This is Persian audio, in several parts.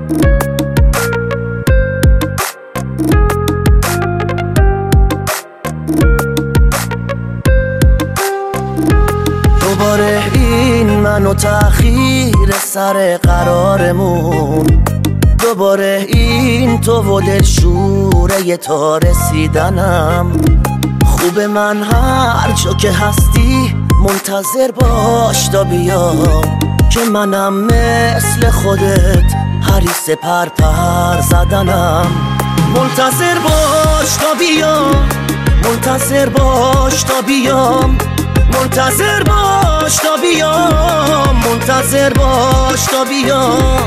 دوباره این من و تأخیر سر قرارمون، دوباره این تو و دلشوره تا رسیدنم. خوب من هر جا که هستی منتظر باش تا بیام، که منم مثل خودت حریص پر زدنم. منتظر باش تا بیام، منتظر باش تا بیام، منتظر باش تا بیام، منتظر باش تا بیام.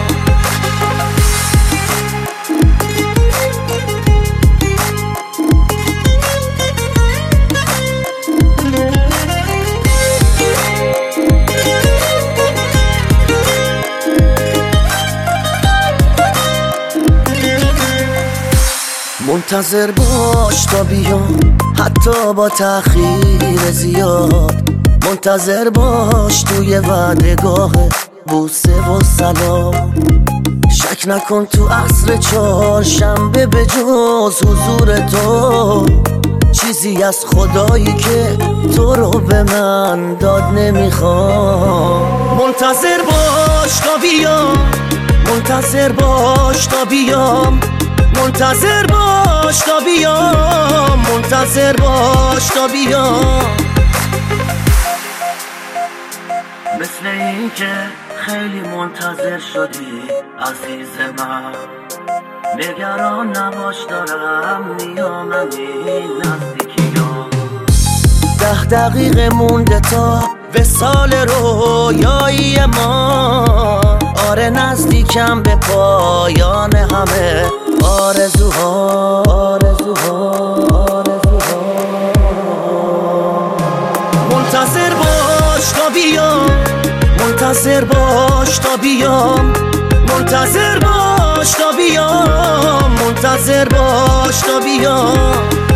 منتظر باش تا بیام، حتی با تأخیر زیاد. منتظر باش توی وعدگاه بوسه و سلام. شک نکن تو عصر چهارشنبه به جز حضور تو چیزی از خدایی که تو رو به من داد نمیخوام. منتظر باش تا بیام، منتظر باش تا بیام، منتظر باش تا بیام، منتظر باش تا بیام. مثل این که خیلی منتظر شدی عزیز من، نگران نباش دارم میام این نزدیکیام. 10 دقیقه مونده تا وصال رویایی ما، آره نزدیکم به پایان همه آرزوها، آرزوها، آرزوها. منتظر باش تا بیام، منتظر باش تا بیام، منتظر باش تا بیام، منتظر باش تا بیام.